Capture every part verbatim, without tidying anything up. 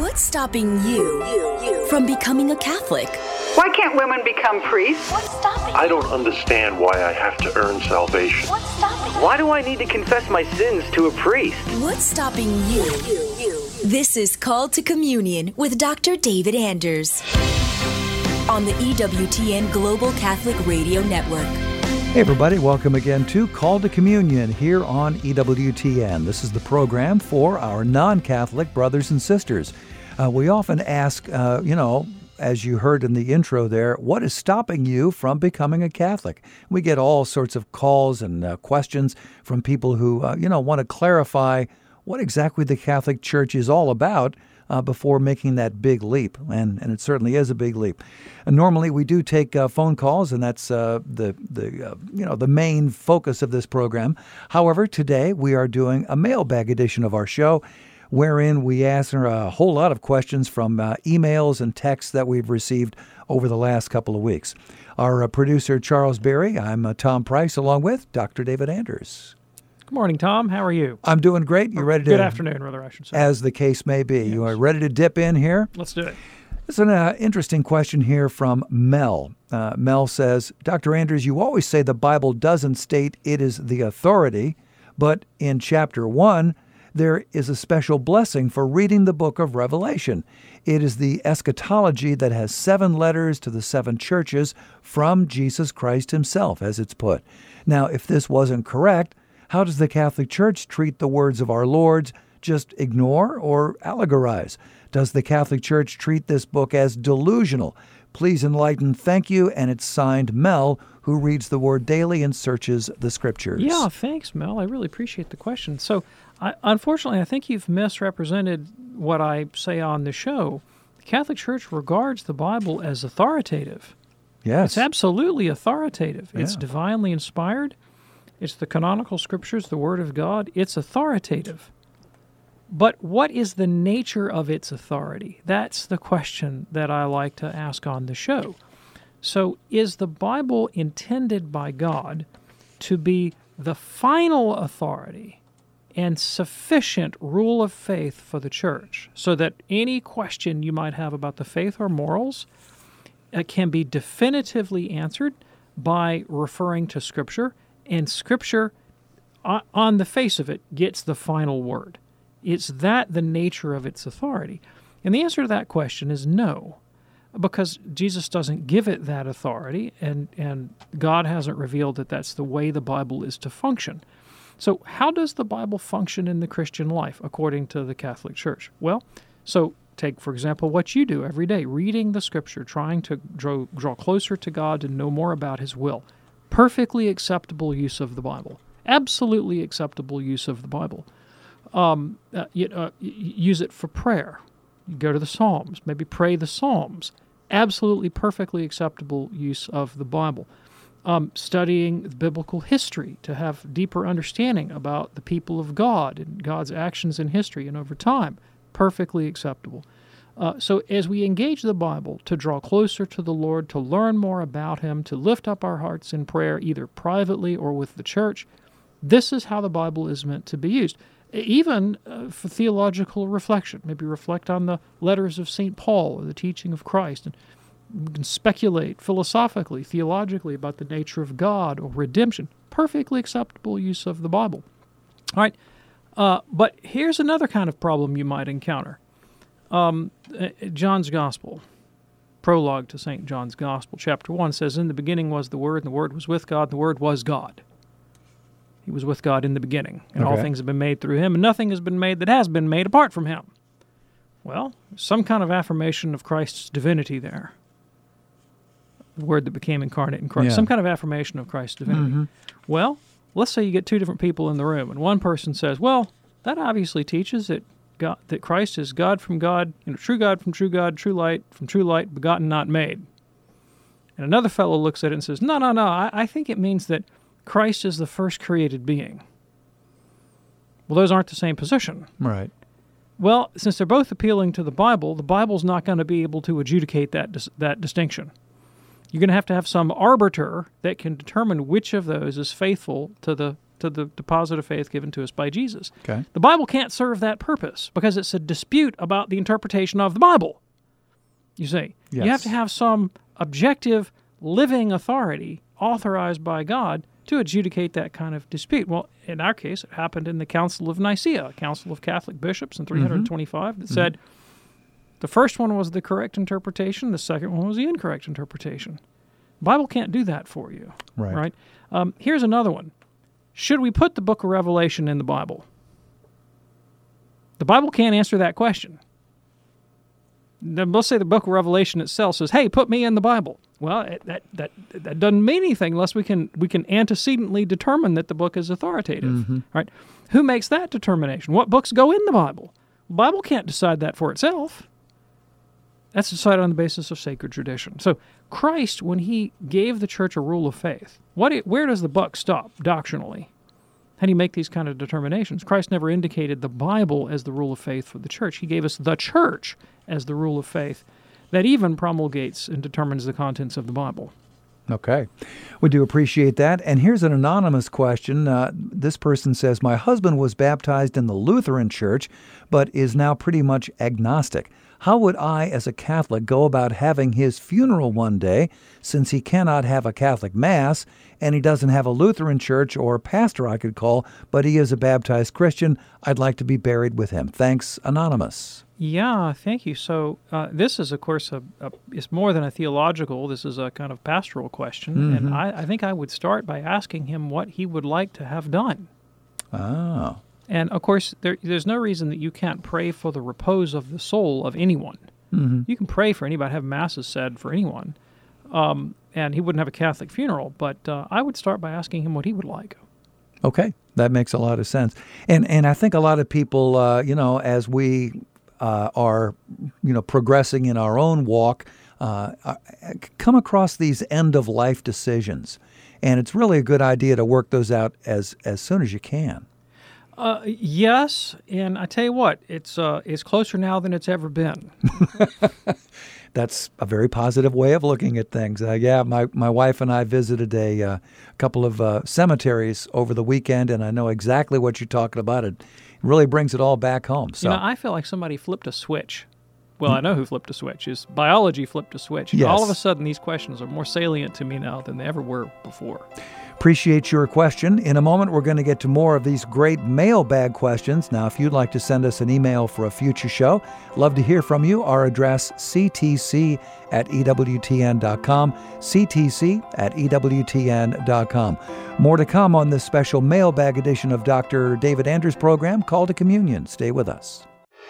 What's stopping you, you, you from becoming a Catholic? Why can't women become priests? What's stopping I don't understand why I have to earn salvation. What's stopping Why do I need to confess my sins to a priest? What's stopping you, you, you? This is Called to Communion with Doctor David Anders on the E W T N Global Catholic Radio Network. Hey everybody, welcome again to Call to Communion here on E W T N. This is the program for our non-Catholic brothers and sisters. Uh, we often ask, uh, you know, as you heard in the intro there, what is stopping you from becoming a Catholic? We get all sorts of calls and uh, questions from people who, uh, you know, want to clarify what exactly the Catholic Church is all about Uh, before making that big leap, and, and it certainly is a big leap. And normally we do take uh, phone calls, and that's uh, the the uh, you know the main focus of this program. However, today we are doing a mailbag edition of our show, wherein we answer a whole lot of questions from uh, emails and texts that we've received over the last couple of weeks. Our uh, producer Charles Berry, I'm uh, Tom Price, along with Doctor David Anders. Good morning, Tom. How are you? I'm doing great. You ready to? Good afternoon, rather, I should say. As the case may be. Yes. You are ready to dip in here? Let's do it. It's an uh, interesting question here from Mel. Uh, Mel says, Doctor Anders, you always say the Bible doesn't state it is the authority, but in chapter one, there is a special blessing for reading the book of Revelation. It is the eschatology that has seven letters to the seven churches from Jesus Christ himself, as it's put. Now, if this wasn't correct, how does the Catholic Church treat the words of our Lord? Just ignore or allegorize? Does the Catholic Church treat this book as delusional? Please enlighten. Thank you. And it's signed Mel, who reads the Word daily and searches the Scriptures. Yeah, thanks, Mel. I really appreciate the question. So, I, unfortunately, I think you've misrepresented what I say on the show. The Catholic Church regards the Bible as authoritative. Yes. It's absolutely authoritative. Yeah. It's divinely inspired. It's the canonical scriptures, the Word of God. It's authoritative. But what is the nature of its authority? That's the question that I like to ask on the show. So, is the Bible intended by God to be the final authority and sufficient rule of faith for the Church, so that any question you might have about the faith or morals uh, can be definitively answered by referring to Scripture? And Scripture, on the face of it, gets the final word. It's that the nature of its authority? And the answer to that question is no, because Jesus doesn't give it that authority, and, and God hasn't revealed that that's the way the Bible is to function. So how does the Bible function in the Christian life, according to the Catholic Church? Well, so take, for example, what you do every day, reading the Scripture, trying to draw, draw closer to God, to know more about His will. Perfectly acceptable use of the Bible. Absolutely acceptable use of the Bible. Um, uh, you, uh, use it for prayer. You go to the Psalms, maybe pray the Psalms. Absolutely perfectly acceptable use of the Bible. Um, studying biblical history to have deeper understanding about the people of God and God's actions in history and over time. Perfectly acceptable. Uh, so as we engage the Bible to draw closer to the Lord, to learn more about Him, to lift up our hearts in prayer, either privately or with the Church, this is how the Bible is meant to be used. Even uh, for theological reflection, maybe reflect on the letters of Saint Paul or the teaching of Christ, and we can speculate philosophically, theologically about the nature of God or redemption. Perfectly acceptable use of the Bible. All right, uh, but here's another kind of problem you might encounter. Um, John's Gospel, prologue to Saint John's Gospel, chapter one says, "In the beginning was the Word, and the Word was with God, and the Word was God." He was with God in the beginning, and okay. all things have been made through Him, and nothing has been made that has been made apart from Him. Well, some kind of affirmation of Christ's divinity there. The Word that became incarnate in Christ. Yeah. Some kind of affirmation of Christ's divinity. Mm-hmm. Well, let's say you get two different people in the room, and one person says, well, that obviously teaches that God, that Christ is God from God, you know, true God from true God, true light from true light, begotten, not made. And another fellow looks at it and says, no, no, no, I, I think it means that Christ is the first created being. Well, those aren't the same position. Right. Well, since they're both appealing to the Bible, the Bible's not going to be able to adjudicate that dis- that distinction. You're going to have to have some arbiter that can determine which of those is faithful to the to the deposit of faith given to us by Jesus. Okay. The Bible can't serve that purpose because it's a dispute about the interpretation of the Bible. You see, Yes. you have to have some objective, living authority authorized by God to adjudicate that kind of dispute. Well, in our case, it happened in the Council of Nicaea, a council of Catholic bishops in three twenty-five that mm-hmm. said the first one was the correct interpretation, the second one was the incorrect interpretation. The Bible can't do that for you. Right. Right? Um, here's another one. Should we put the book of Revelation in the Bible? The Bible can't answer that question. Let's say the book of Revelation itself says, hey, put me in the Bible. Well, it, that, that that doesn't mean anything unless we can we can antecedently determine that the book is authoritative. Mm-hmm. Right? Who makes that determination? What books go in the Bible? The Bible can't decide that for itself. That's decided on the basis of sacred tradition. So Christ, when he gave the church a rule of faith, what it, where does the buck stop doctrinally? How do you make these kind of determinations? Christ never indicated the Bible as the rule of faith for the church. He gave us the church as the rule of faith that even promulgates and determines the contents of the Bible. Okay. We do appreciate that. And here's an anonymous question. Uh, this person says, my husband was baptized in the Lutheran Church, but is now pretty much agnostic. How would I, as a Catholic, go about having his funeral one day, since he cannot have a Catholic Mass, and he doesn't have a Lutheran church or pastor I could call, but he is a baptized Christian? I'd like to be buried with him. Thanks, Anonymous. Yeah, thank you. So uh, this is, of course, a, a, it's more than a theological. This is a kind of pastoral question, mm-hmm. and I, I think I would start by asking him what he would like to have done. Oh. And, of course, there, there's no reason that you can't pray for the repose of the soul of anyone. Mm-hmm. You can pray for anybody, have masses said for anyone, um, and he wouldn't have a Catholic funeral, but uh, I would start by asking him what he would like. Okay, that makes a lot of sense. And and I think a lot of people, uh, you know, as we uh, are, you know, progressing in our own walk, uh, come across these end-of-life decisions. And it's really a good idea to work those out as, as soon as you can. Uh, yes, and I tell you what, it's uh, it's closer now than it's ever been. That's a very positive way of looking at things. Uh, yeah, my, my wife and I visited a uh, couple of uh, cemeteries over the weekend, and I know exactly what you're talking about. It really brings it all back home. So you know, I feel like somebody flipped a switch. Well, I know who flipped a switch. Is biology flipped a switch. And yes. All of a sudden, these questions are more salient to me now than they ever were before. Appreciate your question. In a moment, we're going to get to more of these great mailbag questions. Now, if you'd like to send us an email for a future show, love to hear from you. Our address, c t c at e w t n dot com, c t c at e w t n dot com. More to come on this special mailbag edition of Doctor David Anders' program, Call to Communion. Stay with us.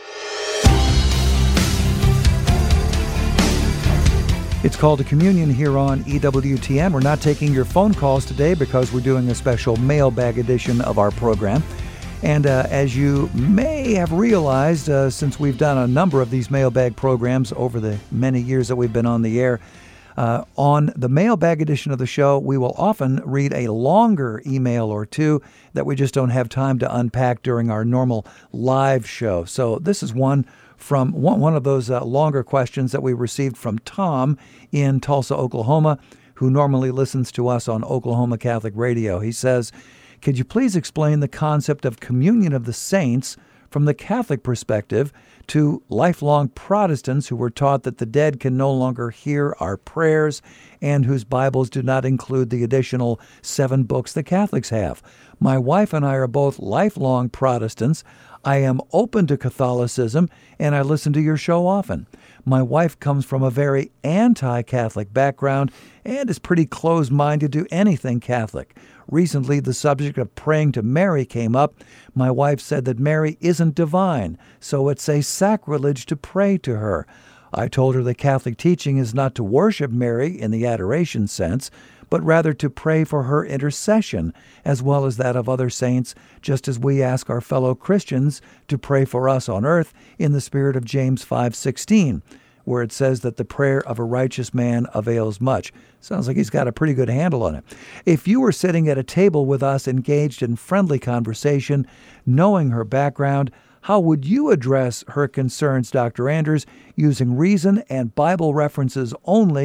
It's Called to Communion here on E W T N. We're not taking your phone calls today because we're doing a special mailbag edition of our program. And uh, as you may have realized, uh, since we've done a number of these mailbag programs over the many years that we've been on the air, uh, on the mailbag edition of the show, we will often read a longer email or two that we just don't have time to unpack during our normal live show. So this is one from one, one of those uh, longer questions that we received from Tom in Tulsa, Oklahoma, who normally listens to us on Oklahoma Catholic Radio. He says, could you please explain the concept of communion of the saints from the Catholic perspective to lifelong Protestants who were taught that the dead can no longer hear our prayers and whose Bibles do not include the additional seven books the Catholics have? My wife and I are both lifelong Protestants. I am open to Catholicism, and I listen to your show often. My wife comes from a very anti-Catholic background and is pretty closed-minded to anything Catholic. Recently, the subject of praying to Mary came up. My wife said that Mary isn't divine, so it's a sacrilege to pray to her. I told her the Catholic teaching is not to worship Mary in the adoration sense, but rather to pray for her intercession, as well as that of other saints, just as we ask our fellow Christians to pray for us on earth in the spirit of James five sixteen, where it says that the prayer of a righteous man avails much. Sounds like he's got a pretty good handle on it. If you were sitting at a table with us engaged in friendly conversation, knowing her background, how would you address her concerns, Doctor Anders, using reason and Bible references only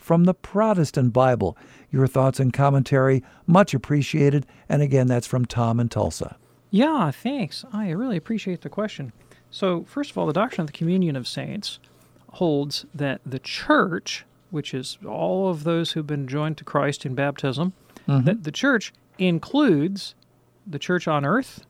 from the Protestant Bible. Your thoughts and commentary, much appreciated. And again, that's from Tom in Tulsa. Yeah, thanks. I really appreciate the question. So, first of all, the doctrine of the communion of saints holds that the church, which is all of those who've been joined to Christ in baptism, mm-hmm. that the church includes the church on earth,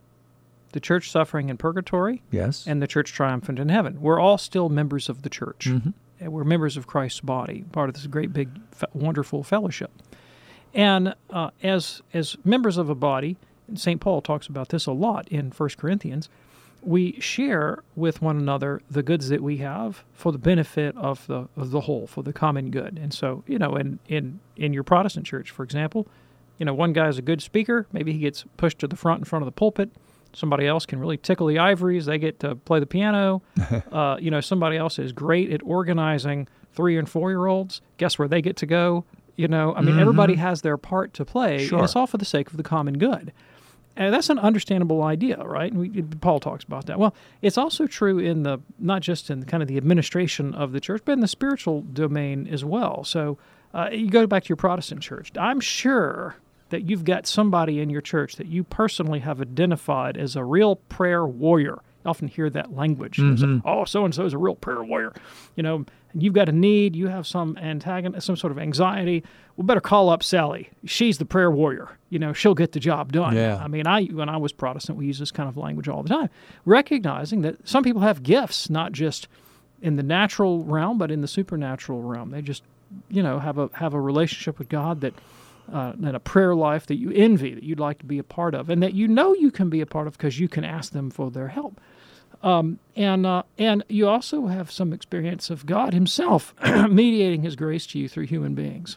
the church suffering in purgatory, yes, and the church triumphant in heaven. We're all still members of the church. Mm-hmm. And we're members of Christ's body, part of this great, big, wonderful fellowship. And uh, as as members of a body, and Saint Paul talks about this a lot in First Corinthians, we share with one another the goods that we have for the benefit of the of the whole, for the common good. And so, you know, in, in, in your Protestant church, for example, you know, one guy is a good speaker. Maybe he gets pushed to the front in front of the pulpit. Somebody else can really tickle the ivories. They get to play the piano. uh, you know, somebody else is great at organizing three- and four-year-olds. Guess where they get to go? You know, I mean, mm-hmm. everybody has their part to play, sure. and it's all for the sake of the common good. And that's an understandable idea, right? And we, Paul talks about that. Well, it's also true in the, not just in kind of the administration of the church, but in the spiritual domain as well. So uh, you go back to your Protestant church. I'm sure that you've got somebody in your church that you personally have identified as a real prayer warrior. You often hear that language. Mm-hmm. Oh, so-and-so is a real prayer warrior. You know, you've got a need, you have some antagon- some sort of anxiety. Well, better call up Sally. She's the prayer warrior. You know, she'll get the job done. Yeah. I mean, I when I was Protestant, we used this kind of language all the time, recognizing that some people have gifts, not just in the natural realm, but in the supernatural realm. They just, you know, have a have a relationship with God that Uh, and a prayer life that you envy, that you'd like to be a part of, and that you know you can be a part of because you can ask them for their help. Um, and uh, and you also have some experience of God himself mediating his grace to you through human beings.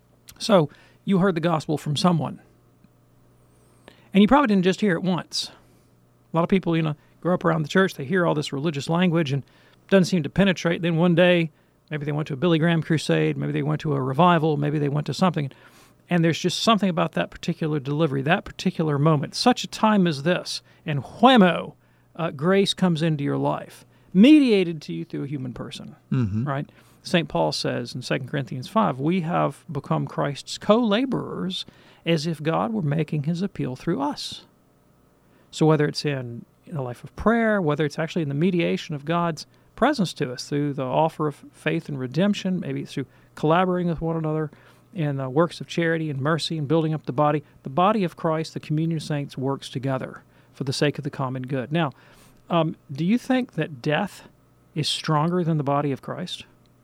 So you heard the gospel from someone. And you probably didn't just hear it once. A lot of people, you know, grow up around the church, they hear all this religious language and it doesn't seem to penetrate. Then one day, maybe they went to a Billy Graham crusade, maybe they went to a revival, maybe they went to something. And there's just something about that particular delivery, that particular moment, such a time as this, and whammo, uh, grace comes into your life, mediated to you through a human person, mm-hmm. right? Saint Paul says in Second Corinthians five, we have become Christ's co-laborers as if God were making his appeal through us. So whether it's in, in a life of prayer, whether it's actually in the mediation of God's presence to us through the offer of faith and redemption, maybe through collaborating with one another, in uh, works of charity and mercy and building up the body. The body of Christ, the communion of saints, works together for the sake of the common good. Now, um, do you think that death is stronger than the body of Christ?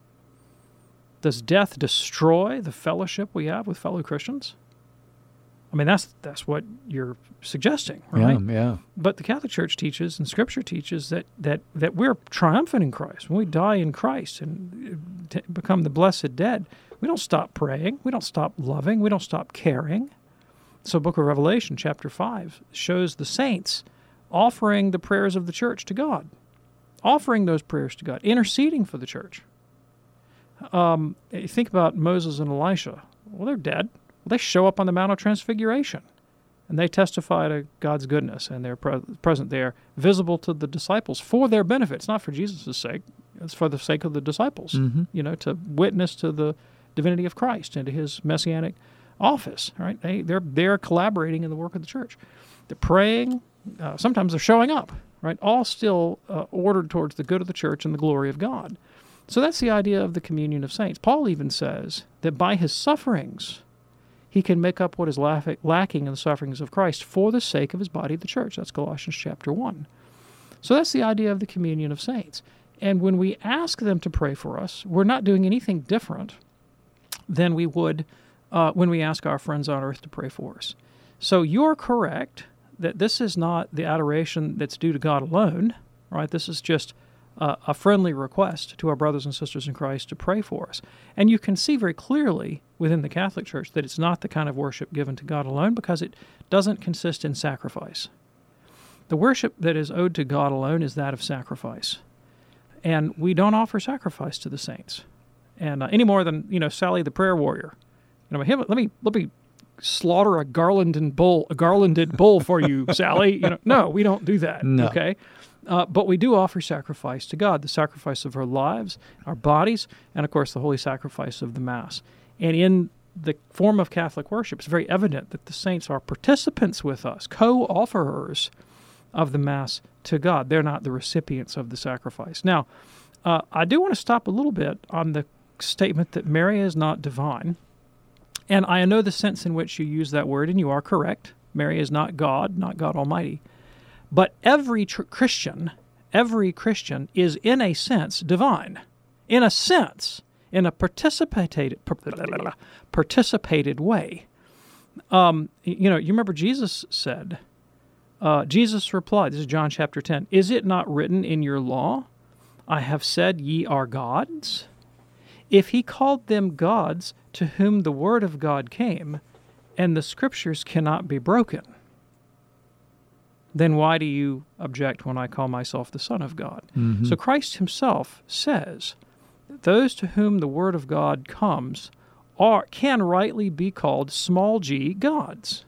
Does death destroy the fellowship we have with fellow Christians? I mean, that's that's what you're suggesting, right? Yeah, yeah. But the Catholic Church teaches and Scripture teaches that that, that we're triumphant in Christ. When we die in Christ and t- become the blessed dead, we don't stop praying. We don't stop loving. We don't stop caring. So Book of Revelation, chapter five, shows the saints offering the prayers of the church to God, offering those prayers to God, interceding for the church. Um, you think about Moses and Elisha. Well, they're dead. Well, they show up on the Mount of Transfiguration, and they testify to God's goodness, and they're pre- present there, visible to the disciples for their benefit. It's not for Jesus' sake. It's for the sake of the disciples, mm-hmm. you know, to witness to the divinity of Christ and to his messianic office, right? They, they're, they're collaborating in the work of the church. They're praying. Uh, sometimes they're showing up, right? All still uh, ordered towards the good of the church and the glory of God. So that's the idea of the communion of saints. Paul even says that by his sufferings, he can make up what is lack- lacking in the sufferings of Christ for the sake of his body, the church. That's Colossians chapter one. So that's the idea of the communion of saints. And when we ask them to pray for us, we're not doing anything different than we would uh, when we ask our friends on earth to pray for us. So you're correct that this is not the adoration that's due to God alone, right? This is just uh, a friendly request to our brothers and sisters in Christ to pray for us. And you can see very clearly within the Catholic Church that it's not the kind of worship given to God alone because it doesn't consist in sacrifice. The worship that is owed to God alone is that of sacrifice. And we don't offer sacrifice to the saints. And uh, any more than, you know, Sally the prayer warrior. You know, him, let me let me slaughter a garlanded bull, a garlanded bull for you, Sally. You know, no, we don't do that. No. Okay, Uh, but we do offer sacrifice to God, the sacrifice of our lives, our bodies, and of course the holy sacrifice of the Mass. And in the form of Catholic worship, it's very evident that the saints are participants with us, co-offerers of the Mass to God. They're not the recipients of the sacrifice. Now, uh, I do want to stop a little bit on the statement that Mary is not divine. And I know the sense in which you use that word, and you are correct. Mary is not God, not God Almighty. But every tr- Christian, every Christian is in a sense divine. In a sense, in a participated, participated way. Um, you know, you remember Jesus said, uh, Jesus replied, this is John chapter ten, "Is it not written in your law, I have said ye are gods? If he called them gods to whom the word of God came, and the scriptures cannot be broken, then why do you object when I call myself the Son of God?" Mm-hmm. So Christ himself says that those to whom the word of God comes are can rightly be called small g gods.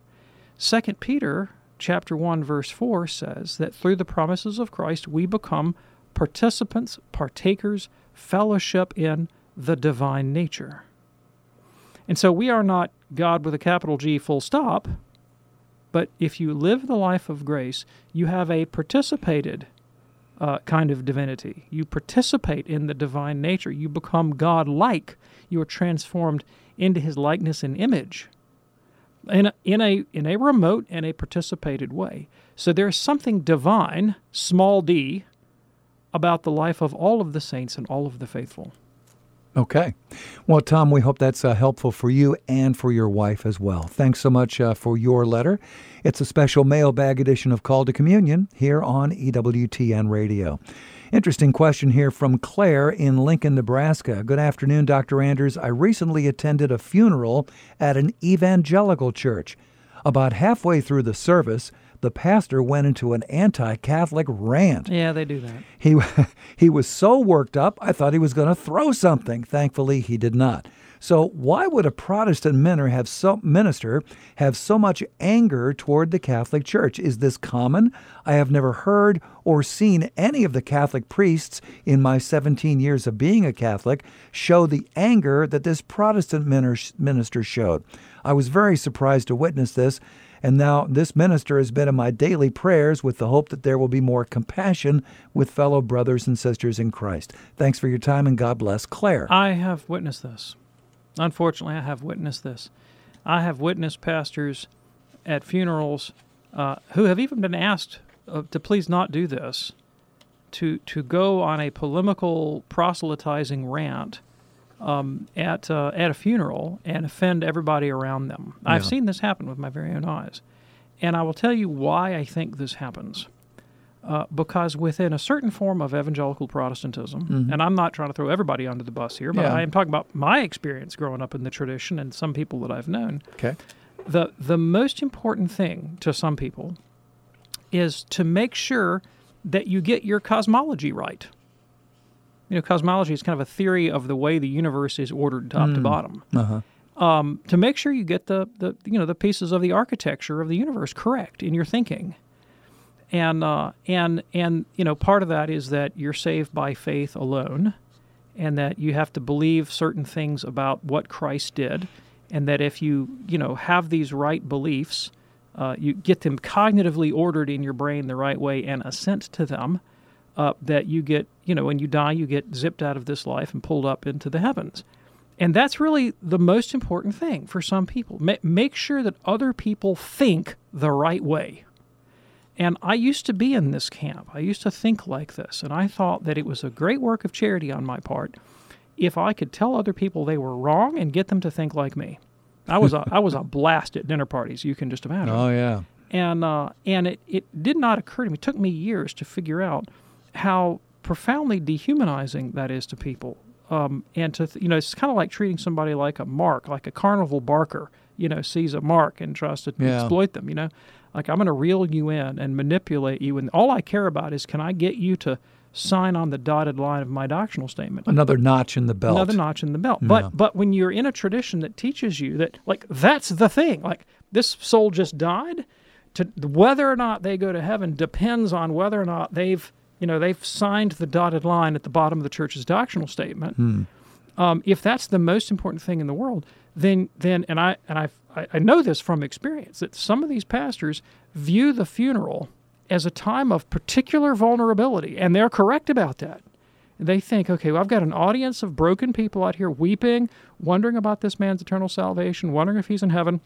Second Peter chapter one verse four says that through the promises of Christ we become participants, partakers, fellowship in the divine nature. And so we are not God with a capital G full stop, but if you live the life of grace, you have a participated uh, kind of divinity. You participate in the divine nature. You become God-like. You are transformed into his likeness and image in a, in a, in a remote and a participated way. So there is something divine, small d, about the life of all of the saints and all of the faithful. Okay. Well, Tom, we hope that's uh, helpful for you and for your wife as well. Thanks so much uh, for your letter. It's a special mailbag edition of Call to Communion here on E W T N Radio. Interesting question here from Claire in Lincoln, Nebraska. Good afternoon, Doctor Anders. I recently attended a funeral at an evangelical church. About halfway through the service, the pastor went into an anti-Catholic rant. Yeah, they do that. He he was so worked up, I thought he was going to throw something. Thankfully, he did not. So why would a Protestant minister have so, minister have so much anger toward the Catholic Church? Is this common? I have never heard or seen any of the Catholic priests in my seventeen years of being a Catholic show the anger that this Protestant minister showed. I was very surprised to witness this. And now this minister has been in my daily prayers with the hope that there will be more compassion with fellow brothers and sisters in Christ. Thanks for your time, and God bless. Claire. I have witnessed this. Unfortunately, I have witnessed this. I have witnessed pastors at funerals uh, who have even been asked uh, to please not do this, to, to go on a polemical proselytizing rant Um, at uh, at a funeral and offend everybody around them. Yeah. I've seen this happen with my very own eyes. And I will tell you why I think this happens. Uh, because within a certain form of evangelical Protestantism, mm-hmm. and I'm not trying to throw everybody under the bus here, but yeah. I am talking about my experience growing up in the tradition and some people that I've known. Okay. The, the most important thing to some people is to make sure that you get your cosmology right. You know, cosmology is kind of a theory of the way the universe is ordered top mm. to bottom. Uh-huh. Um, to make sure you get the, the you know the pieces of the architecture of the universe correct in your thinking, and uh, and and you know part of that is that you're saved by faith alone, and that you have to believe certain things about what Christ did, and that if you you know have these right beliefs, uh, you get them cognitively ordered in your brain the right way and assent to them. Uh, that you get, you know, when you die, you get zipped out of this life and pulled up into the heavens. And that's really the most important thing for some people. Ma- make sure that other people think the right way. And I used to be in this camp. I used to think like this. And I thought that it was a great work of charity on my part if I could tell other people they were wrong and get them to think like me. I was a, I was a blast at dinner parties, you can just imagine. Oh, yeah. And, uh, and it, it did not occur to me. It took me years to figure out how profoundly dehumanizing that is to people. Um, and to, th- you know, it's kind of like treating somebody like a mark, like a carnival barker, you know, sees a mark and tries to yeah. exploit them, you know. Like, I'm going to reel you in and manipulate you, and all I care about is, can I get you to sign on the dotted line of my doctrinal statement? Another notch in the belt. Another notch in the belt. Yeah. But but when you're in a tradition that teaches you that, like, that's the thing, like, this soul just died, to whether or not they go to heaven depends on whether or not they've, you know, they've signed the dotted line at the bottom of the church's doctrinal statement. Hmm. Um, if that's the most important thing in the world, then then and I and I I know this from experience that some of these pastors view the funeral as a time of particular vulnerability, and they're correct about that. They think, okay, well, I've got an audience of broken people out here weeping, wondering about this man's eternal salvation, wondering if he's in heaven.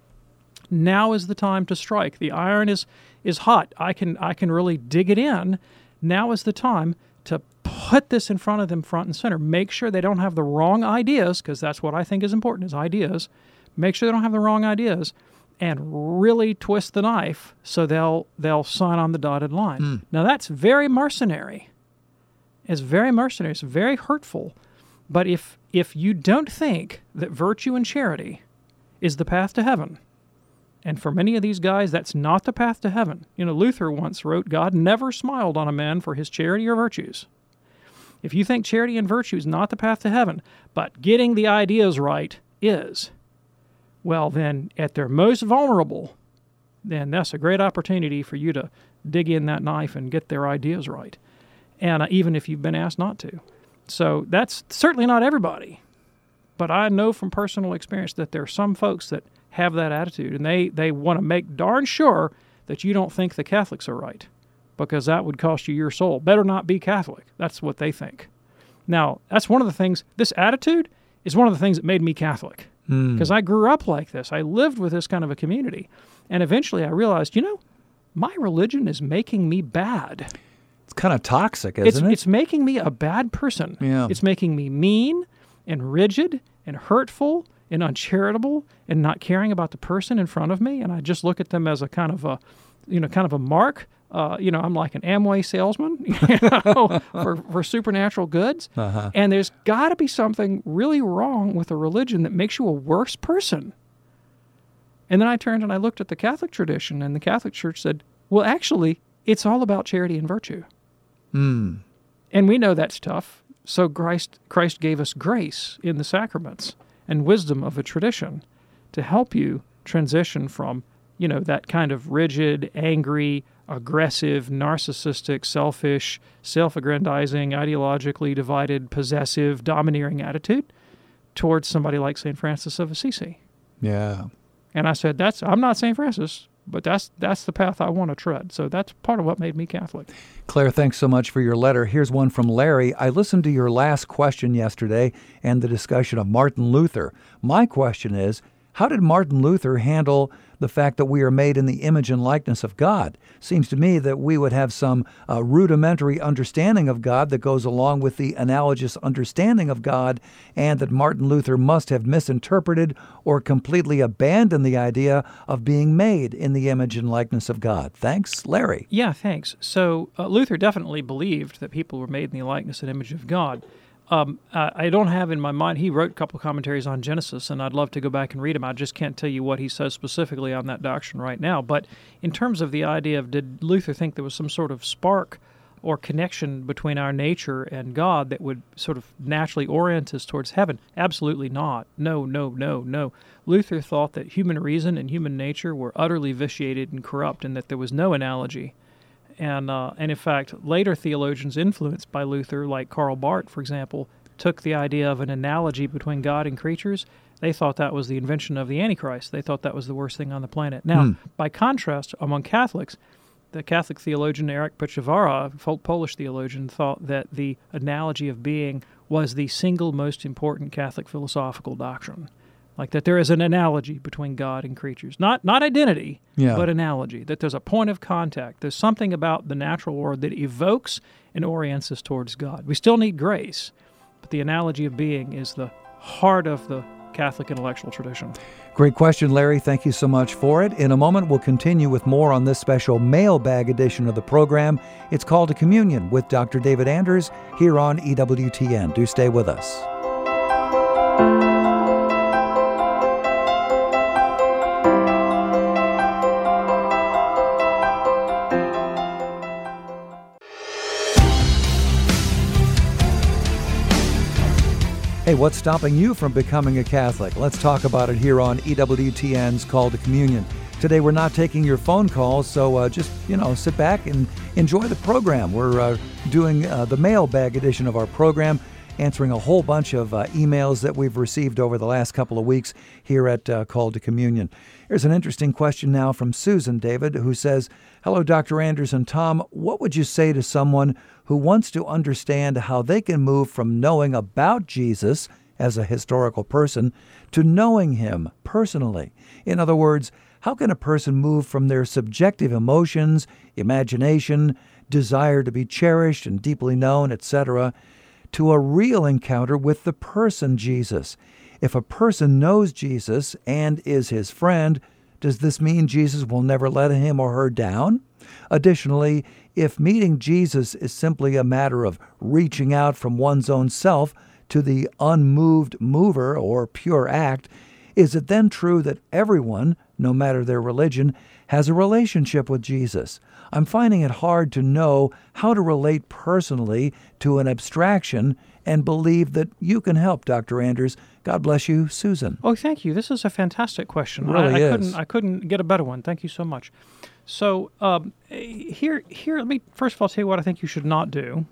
Now is the time to strike. The iron is is hot. I can I can really dig it in. Now is the time to put this in front of them front and center. Make sure they don't have the wrong ideas, because that's what I think is important, is ideas. Make sure they don't have the wrong ideas, and really twist the knife so they'll they'll sign on the dotted line. Mm. Now that's very mercenary. It's very mercenary. It's very hurtful. But if if you don't think that virtue and charity is the path to heaven, and for many of these guys, that's not the path to heaven. You know, Luther once wrote, God never smiled on a man for his charity or virtues. If you think charity and virtue is not the path to heaven, but getting the ideas right is, well, then at their most vulnerable, then that's a great opportunity for you to dig in that knife and get their ideas right. And uh, even if you've been asked not to. So that's certainly not everybody. But I know from personal experience that there are some folks that have that attitude, and they, they want to make darn sure that you don't think the Catholics are right, because that would cost you your soul. Better not be Catholic. That's what they think. Now, that's one of the things, this attitude is one of the things that made me Catholic, because mm. I grew up like this. I lived with this kind of a community, and eventually I realized, you know, my religion is making me bad. It's kind of toxic, isn't it's, it? It's making me a bad person. Yeah. It's making me mean and rigid and hurtful and uncharitable and not caring about the person in front of me, and I just look at them as a kind of a, you know, kind of a mark. Uh, you know, I'm like an Amway salesman, you know, for, for supernatural goods. Uh-huh. And there's got to be something really wrong with a religion that makes you a worse person. And then I turned and I looked at the Catholic tradition, and the Catholic Church said, well, actually, it's all about charity and virtue. Mm. And we know that's tough. So Christ, Christ gave us grace in the sacraments and wisdom of a tradition to help you transition from, you know, that kind of rigid, angry, aggressive, narcissistic, selfish, self-aggrandizing, ideologically divided, possessive, domineering attitude towards somebody like Saint Francis of Assisi. Yeah. And I said, "That's I'm not Saint Francis, but that's that's the path I want to tread." So that's part of what made me Catholic. Claire, thanks so much for your letter. Here's one from Larry. I listened to your last question yesterday and the discussion of Martin Luther. My question is, how did Martin Luther handle the fact that we are made in the image and likeness of God? Seems to me that we would have some uh, rudimentary understanding of God that goes along with the analogous understanding of God, and that Martin Luther must have misinterpreted or completely abandoned the idea of being made in the image and likeness of God. Thanks, Larry. Yeah, thanks. So uh, Luther definitely believed that people were made in the likeness and image of God. Um, uh, I don't have in my mind, he wrote a couple of commentaries on Genesis, and I'd love to go back and read them. I just can't tell you what he says specifically on that doctrine right now. But in terms of the idea of, did Luther think there was some sort of spark or connection between our nature and God that would sort of naturally orient us towards heaven? Absolutely not. No, no, no, no. Luther thought that human reason and human nature were utterly vitiated and corrupt, and that there was no analogy. And, uh, and in fact, later theologians influenced by Luther, like Karl Barth, for example, took the idea of an analogy between God and creatures. They thought that was the invention of the Antichrist. They thought that was the worst thing on the planet. Now, mm. by contrast, among Catholics, the Catholic theologian Eric Pechevara, a Polish theologian, thought that the analogy of being was the single most important Catholic philosophical doctrine. Like that there is an analogy between God and creatures. Not not identity, yeah. but analogy. That there's a point of contact. There's something about the natural world that evokes and orients us towards God. We still need grace, but the analogy of being is the heart of the Catholic intellectual tradition. Great question, Larry. Thank you so much for it. In a moment, we'll continue with more on this special mailbag edition of the program. It's called A Communion with Doctor David Anders here on E W T N. Do stay with us. Hey, what's stopping you from becoming a Catholic? Let's talk about it here on E W T N's Call to Communion. Today we're not taking your phone calls, so uh, just, you know, sit back and enjoy the program. We're uh, doing uh, the mailbag edition of our program, answering a whole bunch of uh, emails that we've received over the last couple of weeks here at uh, Called to Communion. Here's an interesting question now from Susan, David, who says, "Hello, Doctor Anders and Tom. What would you say to someone who wants to understand how they can move from knowing about Jesus as a historical person to knowing him personally? In other words, how can a person move from their subjective emotions, imagination, desire to be cherished and deeply known, et cetera, to a real encounter with the person Jesus? If a person knows Jesus and is his friend, does this mean Jesus will never let him or her down? Additionally, if meeting Jesus is simply a matter of reaching out from one's own self to the unmoved mover or pure act, is it then true that everyone, no matter their religion, has a relationship with Jesus? I'm finding it hard to know how to relate personally to an abstraction and believe that you can help, Doctor Anders. God bless you, Susan." Oh, thank you. This is a fantastic question. It really I, I is. couldn't I couldn't get a better one. Thank you so much. So um, here here let me first of all tell you what I think you should not do.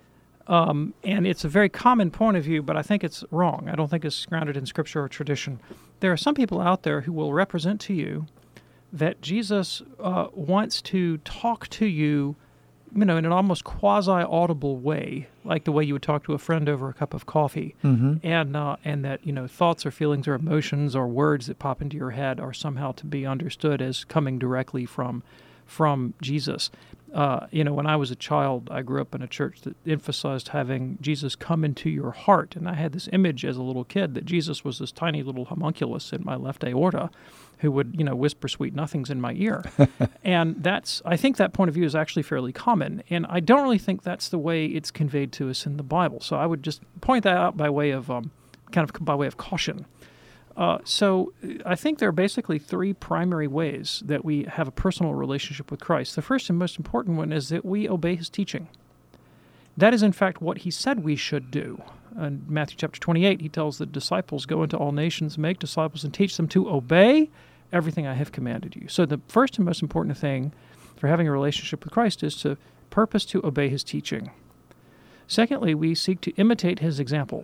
Um, and it's a very common point of view, but I think it's wrong. I don't think it's grounded in Scripture or tradition. There are some people out there who will represent to you that Jesus uh, wants to talk to you, you know, in an almost quasi-audible way, like the way you would talk to a friend over a cup of coffee, Mm-hmm. and uh, and that, you know, thoughts or feelings or emotions or words that pop into your head are somehow to be understood as coming directly from from Jesus. Uh, you know, when I was a child, I grew up in a church that emphasized having Jesus come into your heart, and I had this image as a little kid that Jesus was this tiny little homunculus in my left aorta who would, you know, whisper sweet nothings in my ear. And that's, I think that point of view is actually fairly common, and I don't really think that's the way it's conveyed to us in the Bible. So I would just point that out by way of, um, kind of by way of caution. Uh, so I think there are basically three primary ways that we have a personal relationship with Christ. The first and most important one is that we obey his teaching. That is, in fact, what he said we should do. In Matthew chapter twenty-eight, he tells the disciples, "Go into all nations, make disciples, and teach them to obey everything I have commanded you." So the first and most important thing for having a relationship with Christ is to purpose to obey his teaching. Secondly, we seek to imitate his example.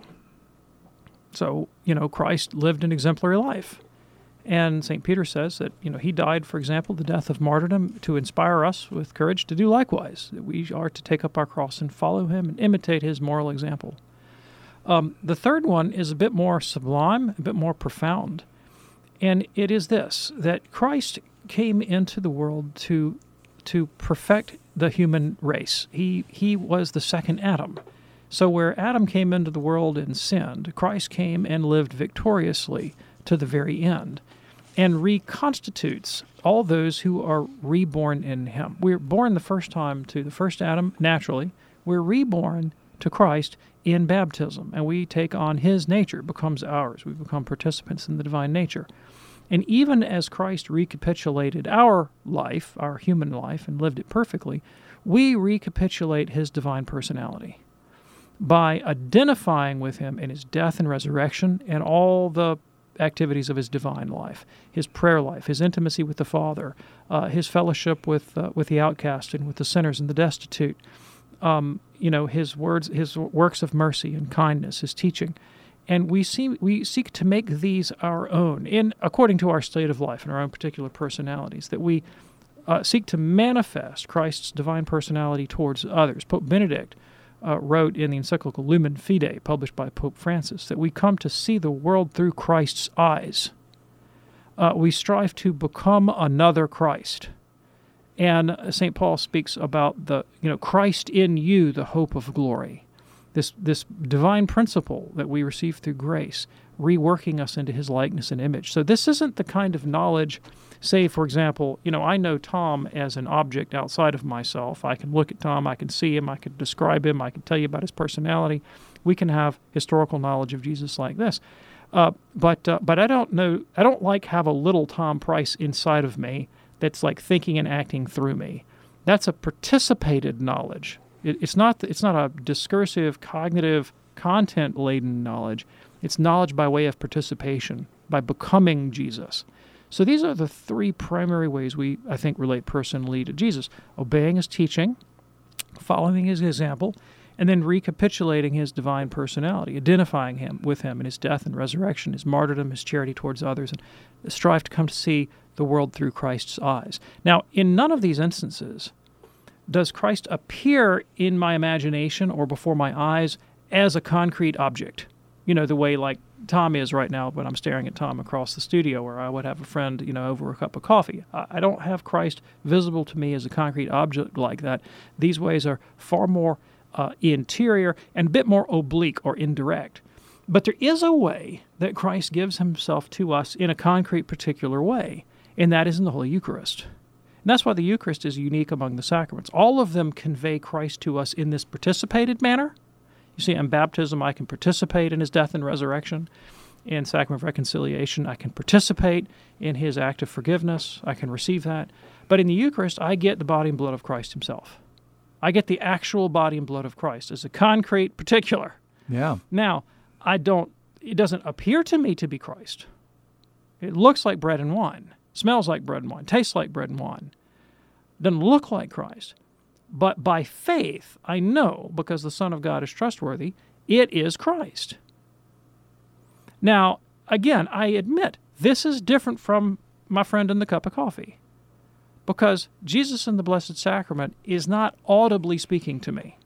So, you know, Christ lived an exemplary life. And Saint Peter says that, you know, he died, for example, the death of martyrdom to inspire us with courage to do likewise. That we are to take up our cross and follow him and imitate his moral example. Um, the third one is a bit more sublime, a bit more profound. And it is this, that Christ came into the world to to perfect the human race. He he was the second Adam. So where Adam came into the world and sinned, Christ came and lived victoriously to the very end and reconstitutes all those who are reborn in him. We're born the first time to the first Adam naturally. We're reborn to Christ in baptism, and we take on his nature, becomes ours. We become participants in the divine nature. And even as Christ recapitulated our life, our human life, and lived it perfectly, we recapitulate his divine personality by identifying with him in his death and resurrection and all the activities of his divine life, his prayer life, his intimacy with the Father, uh, his fellowship with uh, with the outcast and with the sinners and the destitute, um, you know, his words, his works of mercy and kindness, his teaching. And we see we seek to make these our own, in according to our state of life and our own particular personalities, that we uh, seek to manifest Christ's divine personality towards others. Pope Benedict Uh, wrote in the encyclical Lumen Fide, published by Pope Francis, that we come to see the world through Christ's eyes. Uh, we strive to become another Christ. And Saint Paul speaks about the, you know, Christ in you, the hope of glory. This this divine principle that we receive through grace, reworking us into his likeness and image. So this isn't the kind of knowledge, say, for example, you know, I know Tom as an object outside of myself. I can look at Tom, I can see him, I can describe him, I can tell you about his personality. We can have historical knowledge of Jesus like this. Uh, but uh, but I don't know, I don't like have a little Tom Price inside of me that's like thinking and acting through me. That's a participated knowledge. It, it's not it's not a discursive, cognitive, content-laden knowledge. It's knowledge by way of participation, by becoming Jesus. So these are the three primary ways we, I think, relate personally to Jesus. Obeying his teaching, following his example, and then recapitulating his divine personality, identifying him with him in his death and resurrection, his martyrdom, his charity towards others, and strive to come to see the world through Christ's eyes. Now, in none of these instances does Christ appear in my imagination or before my eyes as a concrete object. You know, the way like Tom is right now when I'm staring at Tom across the studio, or I would have a friend, you know, over a cup of coffee. I don't have Christ visible to me as a concrete object like that. These ways are far more uh, interior and a bit more oblique or indirect. But there is a way that Christ gives himself to us in a concrete particular way, and that is in the Holy Eucharist. And that's why the Eucharist is unique among the sacraments. All of them convey Christ to us in this participated manner. You see, in baptism, I can participate in his death and resurrection. In Sacrament of Reconciliation, I can participate in his act of forgiveness. I can receive that. But in the Eucharist, I get the body and blood of Christ himself. I get the actual body and blood of Christ as a concrete particular. Yeah. Now, I don't, it doesn't appear to me to be Christ. It looks like bread and wine, smells like bread and wine, tastes like bread and wine. Doesn't look like Christ. But by faith, I know, because the Son of God is trustworthy, it is Christ. Now, again, I admit, this is different from my friend in the cup of coffee, because Jesus in the Blessed Sacrament is not audibly speaking to me.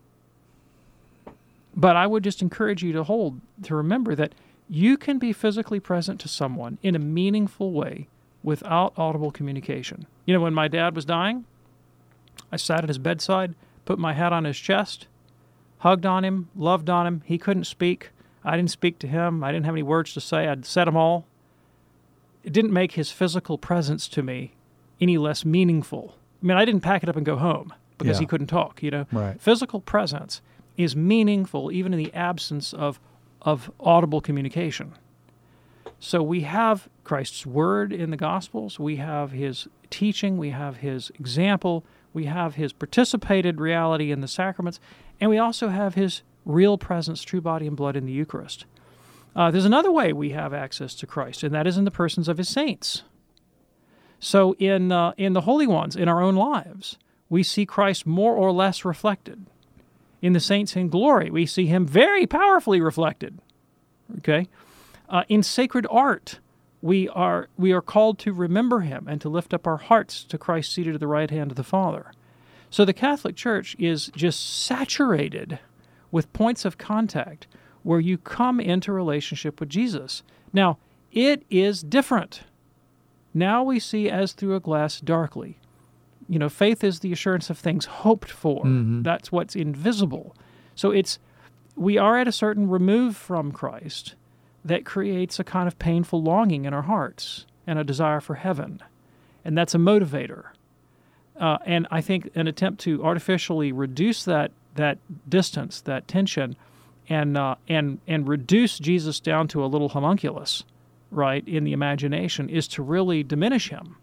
But I would just encourage you to hold, to remember that you can be physically present to someone in a meaningful way without audible communication. You know, when my dad was dying, I sat at his bedside, put my head on his chest, hugged on him, loved on him. He couldn't speak. I didn't speak to him. I didn't have any words to say. I'd said them all. It didn't make his physical presence to me any less meaningful. I mean, I didn't pack it up and go home because Yeah. he couldn't talk, you know. Right. Physical presence is meaningful even in the absence of, of audible communication. So we have Christ's word in the Gospels. We have his teaching. We have his example. We have his participated reality in the sacraments, and we also have his real presence, true body and blood in the Eucharist. Uh, there's another way we have access to Christ, and that is in the persons of his saints. So in uh, in the holy ones, in our own lives, we see Christ more or less reflected. In the saints in glory, we see him very powerfully reflected. Okay, uh, in sacred art, We are we are called to remember him and to lift up our hearts to Christ seated at the right hand of the Father. So the Catholic Church is just saturated with points of contact where you come into relationship with Jesus. Now, it is different. Now we see as through a glass darkly. You know, faith is the assurance of things hoped for. Mm-hmm. That's what's invisible. So it's we are at a certain remove from Christ that creates a kind of painful longing in our hearts and a desire for heaven. And that's a motivator. Uh, and I think an attempt to artificially reduce that that distance, that tension, and uh, and and reduce Jesus down to a little homunculus, right, in the imagination, is to really diminish him.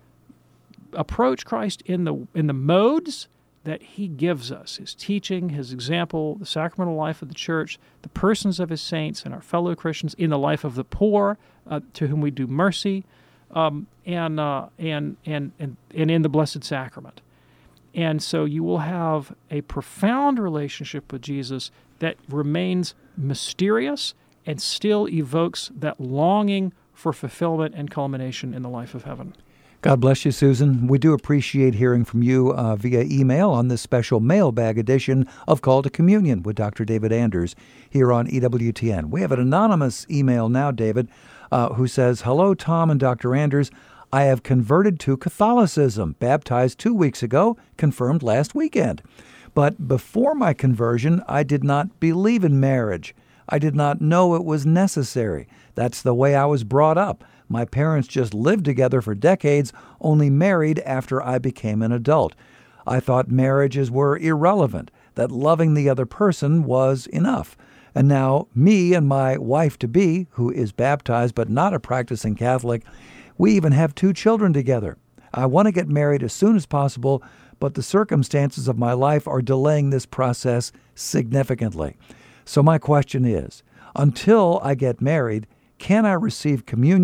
Approach Christ in the in the modes that he gives us, his teaching, his example, the sacramental life of the church, the persons of his saints and our fellow Christians, in the life of the poor, uh, to whom we do mercy, um, and, uh, and, and, and, and in the Blessed Sacrament. And so you will have a profound relationship with Jesus that remains mysterious and still evokes that longing for fulfillment and culmination in the life of heaven. God bless you, Susan. We do appreciate hearing from you uh, via email on this special mailbag edition of Call to Communion with Doctor David Anders here on E W T N. We have an anonymous email now, David, uh, who says, "Hello, Tom and Doctor Anders. I have converted to Catholicism, baptized two weeks ago, confirmed last weekend. But before my conversion, I did not believe in marriage. I did not know it was necessary. That's the way I was brought up. My parents just lived together for decades, only married after I became an adult. I thought marriages were irrelevant, that loving the other person was enough. And now me and my wife-to-be, who is baptized but not a practicing Catholic, we even have two children together. I want to get married as soon as possible, but the circumstances of my life are delaying this process significantly. So my question is, until I get married, can I receive communion,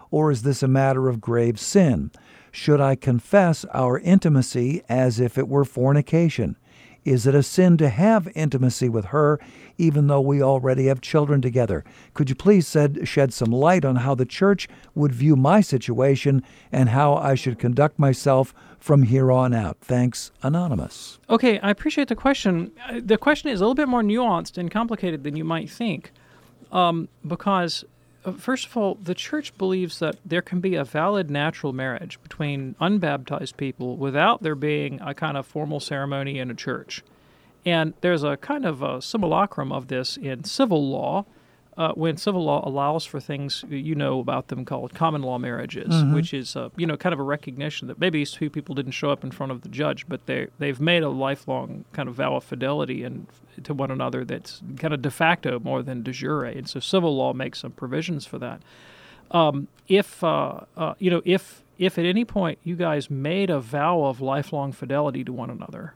or is this a matter of grave sin? Should I confess our intimacy as if it were fornication? Is it a sin to have intimacy with her, even though we already have children together? Could you please shed, shed some light on how the church would view my situation and how I should conduct myself from here on out? Thanks, Anonymous. Okay, I appreciate the question. Uh, The question is a little bit more nuanced and complicated than you might think, um, because, uh, first of all, the church believes that there can be a valid natural marriage between unbaptized people without there being a kind of formal ceremony in a church. And there's a kind of a simulacrum of this in civil law, uh, when civil law allows for things, you know about them, called common law marriages, mm-hmm. which is, uh, you know, kind of a recognition that maybe two people didn't show up in front of the judge, but they, they've made a lifelong kind of vow of fidelity and to one another that's kind of de facto more than de jure. And so civil law makes some provisions for that. Um, if, uh, uh, you know, if, if at any point you guys made a vow of lifelong fidelity to one another,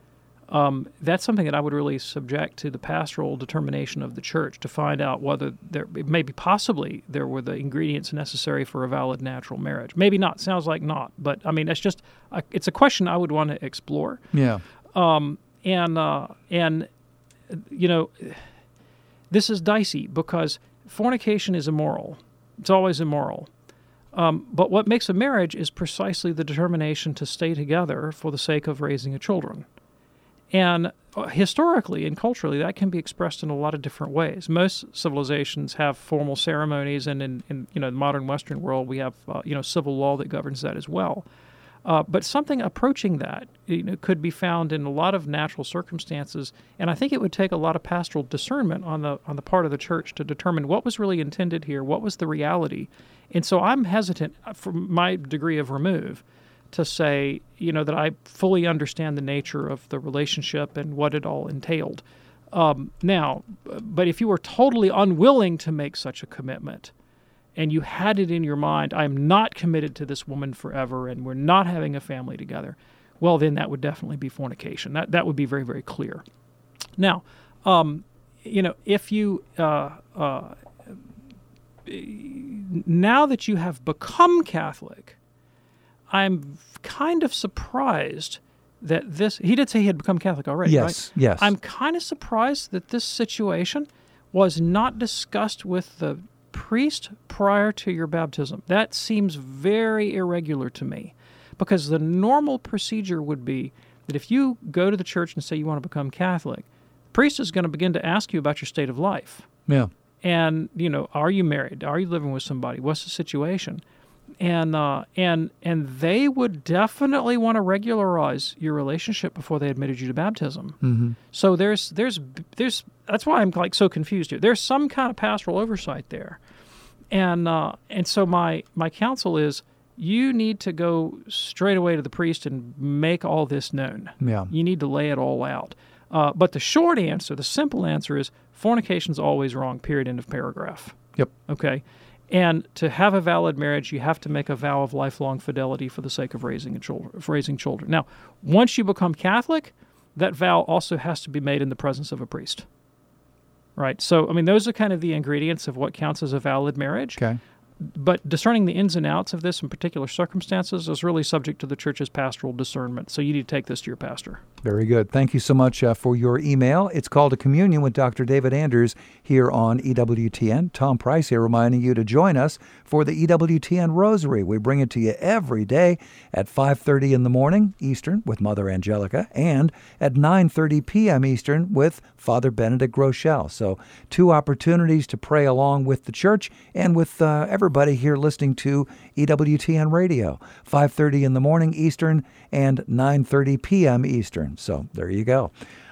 Um, that's something that I would really subject to the pastoral determination of the church to find out whether there, maybe possibly there were the ingredients necessary for a valid natural marriage. Maybe not. Sounds like not. But, I mean, it's just, a, it's a question I would want to explore. Yeah. Um, and, uh, and, you know, this is dicey because fornication is immoral. It's always immoral. Um, but what makes a marriage is precisely the determination to stay together for the sake of raising a children. And historically and culturally, that can be expressed in a lot of different ways. Most civilizations have formal ceremonies, and in, in you know the modern Western world, we have uh, you know civil law that governs that as well. Uh, but something approaching that you know, could be found in a lot of natural circumstances, and I think it would take a lot of pastoral discernment on the on the part of the church to determine what was really intended here, what was the reality. And so I'm hesitant, from my degree of remove, to say, you know, that I fully understand the nature of the relationship and what it all entailed. Um, now, but if you were totally unwilling to make such a commitment, and you had it in your mind, I'm not committed to this woman forever, and we're not having a family together, well, then that would definitely be fornication. That that would be very, very clear. Now, um, you know, if you, uh, uh, now that you have become Catholic, I'm kind of surprised that this, he did say he had become Catholic already, yes, right? Yes, yes. I'm kind of surprised that this situation was not discussed with the priest prior to your baptism. That seems very irregular to me, because the normal procedure would be that if you go to the church and say you want to become Catholic, the priest is going to begin to ask you about your state of life. Yeah. And, you know, are you married? Are you living with somebody? What's the situation? And uh, and and they would definitely want to regularize your relationship before they admitted you to baptism. Mm-hmm. So there's there's there's that's why I'm like so confused here. There's some kind of pastoral oversight there, and uh, and so my my counsel is you need to go straight away to the priest and make all this known. Yeah. You need to lay it all out. Uh, but the short answer, the simple answer is fornication's always wrong. Period. End of paragraph. Yep. Okay. And to have a valid marriage, you have to make a vow of lifelong fidelity for the sake of raising a children, of raising children. Now, once you become Catholic, that vow also has to be made in the presence of a priest. Right? So, I mean, those are kind of the ingredients of what counts as a valid marriage. Okay. But discerning the ins and outs of this in particular circumstances is really subject to the church's pastoral discernment. So you need to take this to your pastor. Very good. Thank you so much uh, for your email. It's called A Communion with Doctor David Anders here on E W T N. Tom Price here reminding you to join us for the E W T N Rosary. We bring it to you every day at five thirty in the morning Eastern with Mother Angelica and at nine thirty p.m. Eastern with Father Benedict Groeschel. So two opportunities to pray along with the church and with uh, everybody here listening to E W T N Radio. five thirty in the morning Eastern and nine thirty p.m. Eastern. So there you go.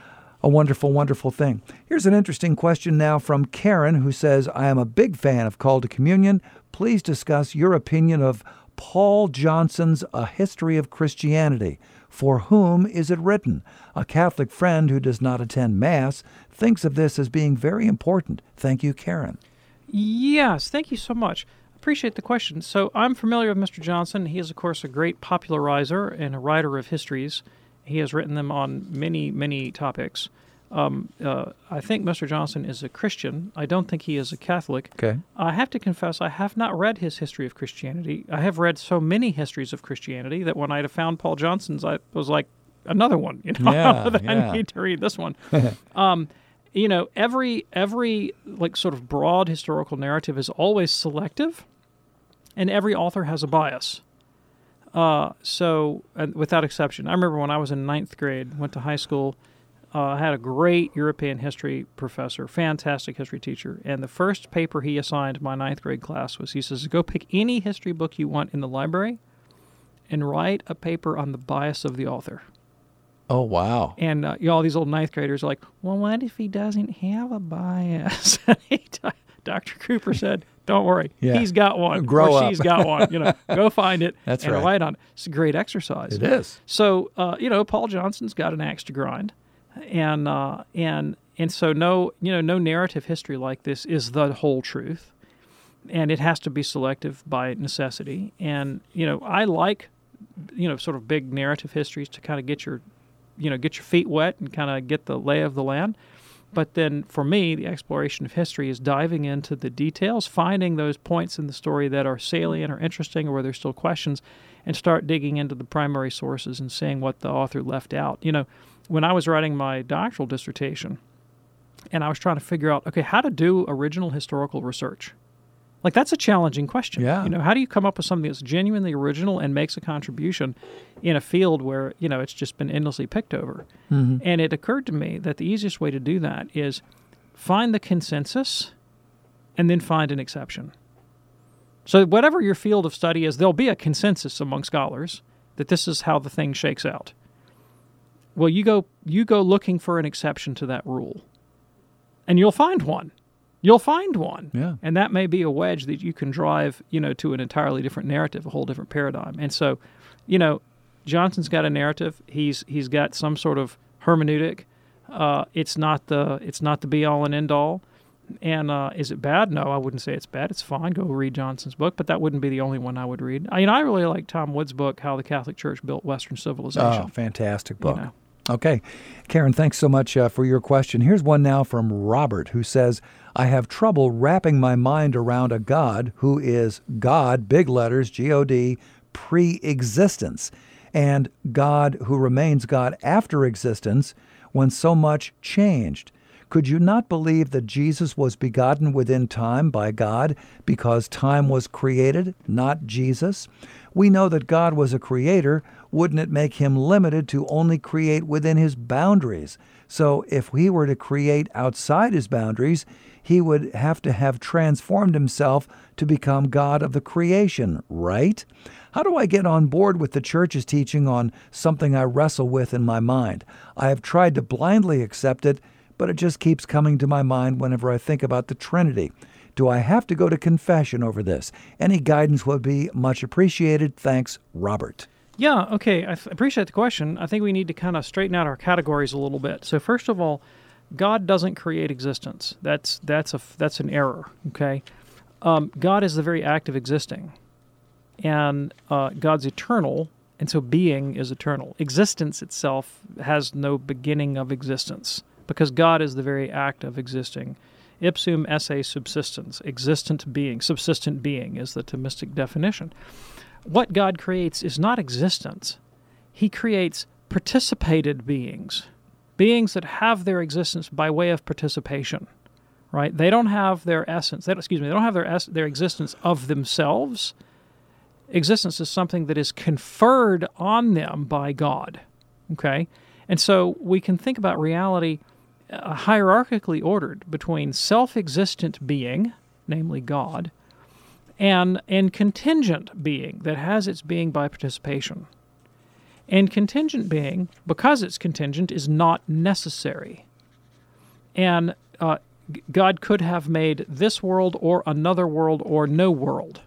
A wonderful, wonderful thing. Here's an interesting question now from Karen, who says, I am a big fan of Call to Communion. Please discuss your opinion of Paul Johnson's A History of Christianity. For whom is it written? A Catholic friend who does not attend Mass thinks of this as being very important. Thank you, Karen. Yes, thank you so much. Appreciate the question. So I'm familiar with Mister Johnson. He is, of course, a great popularizer and a writer of histories. He has written them on many, many topics. Um, uh, I think Mister Johnson is a Christian. I don't think he is a Catholic. Okay. I have to confess, I have not read his history of Christianity. I have read so many histories of Christianity that when I found Paul Johnson's, I was like, another one. You know, Yeah, that yeah. I need to read this one. um, you know, every every like sort of broad historical narrative is always selective, and every author has a bias. Uh, so, uh, without exception, I remember when I was in ninth grade, went to high school. Uh, I had a great European history professor, fantastic history teacher, and the first paper he assigned my ninth grade class was, he says, go pick any history book you want in the library and write a paper on the bias of the author. Oh, wow. And uh, you know, all these old ninth graders are like, well, what if he doesn't have a bias? Doctor Cooper said, don't worry, Yeah. he's got one. Grow or up. she's got one. You know, go find it That's and right. write on it. It's a great exercise. It is. So, uh, you know, Paul Johnson's got an axe to grind. And uh, and and so no you know no narrative history like this is the whole truth, and it has to be selective by necessity. And you know I like you know sort of big narrative histories to kind of get your you know get your feet wet and kind of get the lay of the land. But then for me, the exploration of history is diving into the details, finding those points in the story that are salient or interesting, or where there's still questions, and start digging into the primary sources and seeing what the author left out. You know. When I was writing my doctoral dissertation, and I was trying to figure out, okay, how to do original historical research. Like, that's a challenging question. Yeah. You know, how do you come up with something that's genuinely original and makes a contribution in a field where, you know, it's just been endlessly picked over? Mm-hmm. And it occurred to me that the easiest way to do that is find the consensus and then find an exception. So whatever your field of study is, there'll be a consensus among scholars that this is how the thing shakes out. Well, you go you go looking for an exception to that rule, and you'll find one. You'll find one. Yeah. And that may be a wedge that you can drive, you know, to an entirely different narrative, a whole different paradigm. And so, you know, Johnson's got a narrative. He's he's got some sort of hermeneutic. Uh, it's not the it's not the be all and end all. And uh, is it bad? No, I wouldn't say it's bad. It's fine. Go read Johnson's book, but that wouldn't be the only one I would read. I mean, I really like Tom Wood's book, How the Catholic Church Built Western Civilization. Oh, fantastic book. You know. Okay. Karen, thanks so much uh, for your question. Here's one now from Robert, who says, I have trouble wrapping my mind around a God who is God, big letters, G O D, pre-existence, and God who remains God after existence when so much changed. Could you not believe that Jesus was begotten within time by God because time was created, not Jesus? We know that God was a creator. Wouldn't it make him limited to only create within his boundaries? So if he were to create outside his boundaries, he would have to have transformed himself to become God of the creation, right? How do I get on board with the church's teaching on something I wrestle with in my mind? I have tried to blindly accept it, but it just keeps coming to my mind whenever I think about the Trinity. Do I have to go to confession over this? Any guidance would be much appreciated. Thanks, Robert. Yeah, okay. I th- appreciate the question. I think we need to kind of straighten out our categories a little bit. So first of all, God doesn't create existence. That's that's a that's an error. Okay, um, God is the very act of existing, and uh, God's eternal, and so being is eternal. Existence itself has no beginning of existence because God is the very act of existing. Ipsum esse subsistens, existent being, subsistent being is the Thomistic definition. What God creates is not existence. He creates participated beings, beings that have their existence by way of participation, right? They don't have their essence, they don't, excuse me, they don't have their es- their existence of themselves. Existence is something that is conferred on them by God, okay? And so we can think about reality uh, hierarchically ordered between self-existent being, namely God, and, and contingent being that has its being by participation. And contingent being, because it's contingent, is not necessary. And uh, God could have made this world or another world or no world.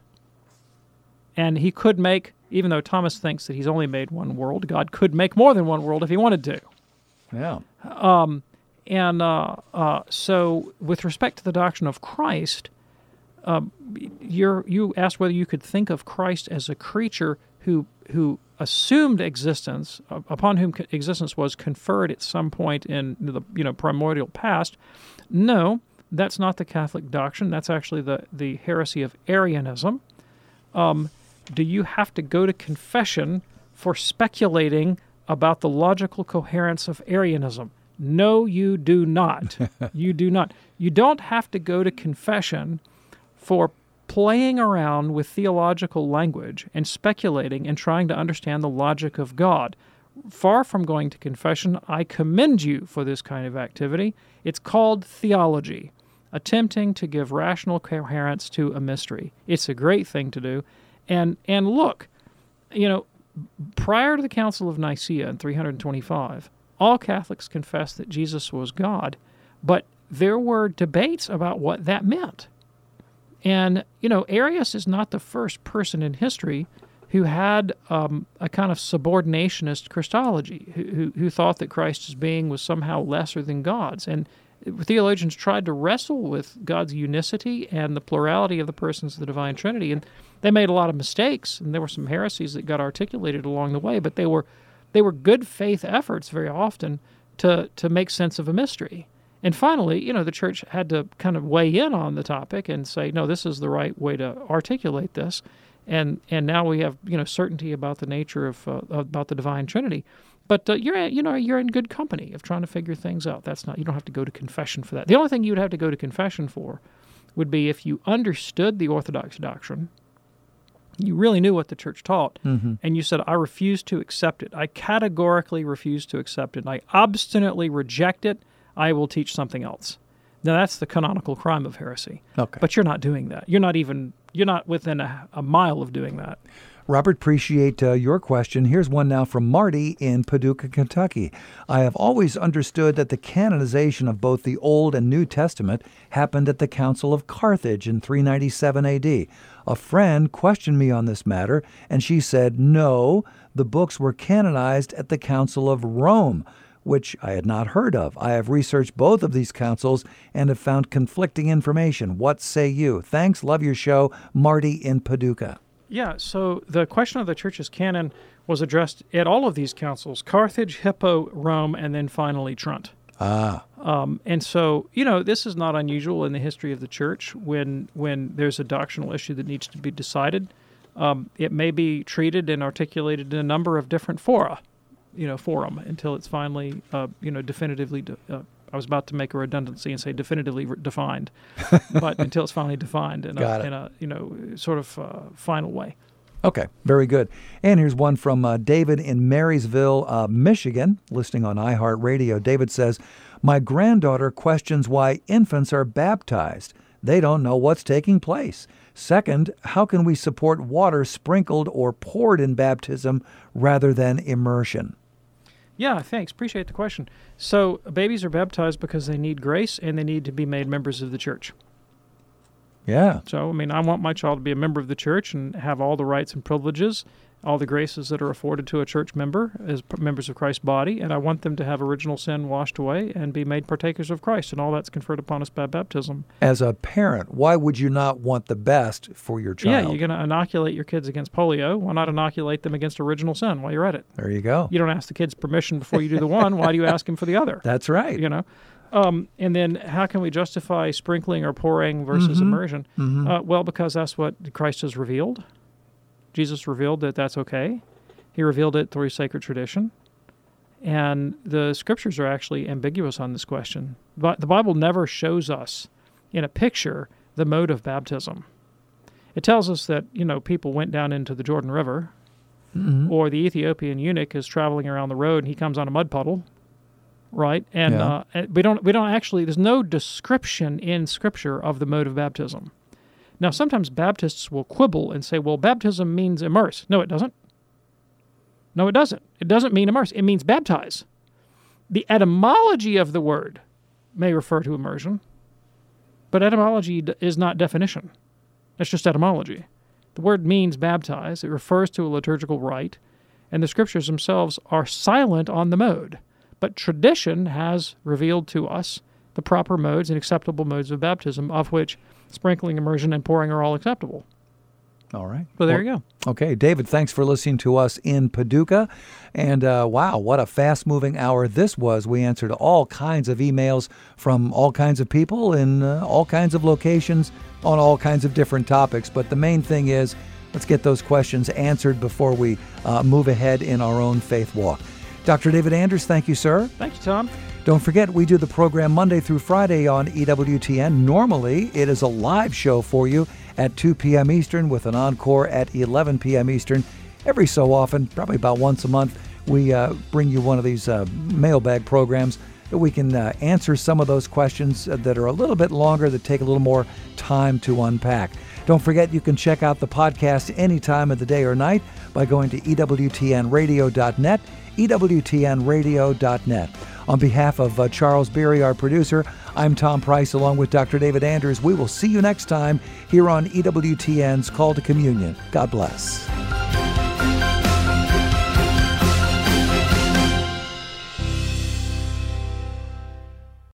And he could make, even though Thomas thinks that he's only made one world, God could make more than one world if he wanted to. Yeah. Um, and uh, uh, so with respect to the doctrine of Christ, um, you're, you asked whether you could think of Christ as a creature who who assumed existence, uh, upon whom co- existence was conferred at some point in the you know primordial past. No, that's not the Catholic doctrine. That's actually the, the heresy of Arianism. Um, do you have to go to confession for speculating about the logical coherence of Arianism? No, you do not. You do not. You don't have to go to confession for playing around with theological language and speculating and trying to understand the logic of God. Far from going to confession, I commend you for this kind of activity. It's called theology, attempting to give rational coherence to a mystery. It's a great thing to do. And and look, you know, prior to the Council of Nicaea in three twenty-five, all Catholics confessed that Jesus was God, but there were debates about what that meant. And, you know, Arius is not the first person in history who had um, a kind of subordinationist Christology, who, who, who thought that Christ's being was somehow lesser than God's. And theologians tried to wrestle with God's unicity and the plurality of the persons of the Divine Trinity, and they made a lot of mistakes, and there were some heresies that got articulated along the way, but they were they were good faith efforts very often to, to make sense of a mystery. And finally, you know, the church had to kind of weigh in on the topic and say, no, this is the right way to articulate this. And and now we have, you know, certainty about the nature of uh, about the Divine Trinity. But uh, you're you know you're in good company of trying to figure things out. That's not you don't have to go to confession for that. The only thing you'd have to go to confession for would be if you understood the Orthodox doctrine, you really knew what the church taught, mm-hmm. and you said, I refuse to accept it. I categorically refuse to accept it. I obstinately reject it. I will teach something else. Now, that's the canonical crime of heresy. Okay. But you're not doing that. You're not even, you're not within a, a mile of doing that. Robert, appreciate uh, your question. Here's one now from Marty in Paducah, Kentucky. I have always understood that the canonization of both the Old and New Testament happened at the Council of Carthage in three ninety-seven A D. A friend questioned me on this matter, and she said, no, the books were canonized at the Council of Rome, which I had not heard of. I have researched both of these councils and have found conflicting information. What say you? Thanks. Love your show. Marty in Paducah. Yeah, so the question of the church's canon was addressed at all of these councils, Carthage, Hippo, Rome, and then finally Trent. Ah. Um, and so, you know, this is not unusual in the history of the church when when there's a doctrinal issue that needs to be decided. Um, it may be treated and articulated in a number of different fora, you know, forum until it's finally, uh, you know, definitively, de- uh, I was about to make a redundancy and say definitively re- defined, but until it's finally defined in, a, in a, you know, sort of uh, final way. Okay, very good. And here's one from uh, David in Marysville, uh, Michigan, listening on iHeartRadio. David says, my granddaughter questions why infants are baptized. They don't know what's taking place. Second, how can we support water sprinkled or poured in baptism rather than immersion? Yeah, thanks. Appreciate the question. So babies are baptized because they need grace and they need to be made members of the church. Yeah. So, I mean, I want my child to be a member of the church and have all the rights and privileges, all the graces that are afforded to a church member as members of Christ's body, and I want them to have original sin washed away and be made partakers of Christ, and all that's conferred upon us by baptism. As a parent, why would you not want the best for your child? Yeah, you're going to inoculate your kids against polio. Why not inoculate them against original sin while you're at it? There you go. You don't ask the kids permission before you do the one. Why do you ask them for the other? That's right. You know? Um, and then how can we justify sprinkling or pouring versus mm-hmm. immersion? Mm-hmm. Uh, well, because that's what Christ has revealed. Jesus revealed that that's okay. He revealed it through sacred tradition. And the scriptures are actually ambiguous on this question. But the Bible never shows us in a picture the mode of baptism. It tells us that, you know, people went down into the Jordan River, mm-hmm. or the Ethiopian eunuch is traveling around the road and he comes on a mud puddle, right? And yeah. uh, we don't we don't actually, there's no description in Scripture of the mode of baptism. Now, sometimes Baptists will quibble and say, well, baptism means immerse. No, it doesn't. No, it doesn't. It doesn't mean immerse. It means baptize. The etymology of the word may refer to immersion, but etymology d- is not definition. It's just etymology. The word means baptize. It refers to a liturgical rite, and the Scriptures themselves are silent on the mode. But tradition has revealed to us the proper modes and acceptable modes of baptism, of which sprinkling, immersion, and pouring are all acceptable. All right. So there Well, you go. Okay, David, thanks for listening to us in Paducah. And uh, wow, what a fast-moving hour this was. We answered all kinds of emails from all kinds of people in uh, all kinds of locations on all kinds of different topics. But the main thing is, let's get those questions answered before we uh, move ahead in our own faith walk. Doctor David Anders, thank you, sir. Thank you, Tom. Don't forget, we do the program Monday through Friday on E W T N. Normally, it is a live show for you at two p.m. Eastern with an encore at eleven p.m. Eastern. Every so often, probably about once a month, we uh, bring you one of these uh, mailbag programs that we can uh, answer some of those questions that are a little bit longer, that take a little more time to unpack. Don't forget, you can check out the podcast any time of the day or night by going to E W T N radio dot net, E W T N radio dot net. On behalf of uh, Charles Beery, our producer, I'm Tom Price, along with Doctor David Anders. We will see you next time here on E W T N's Call to Communion. God bless.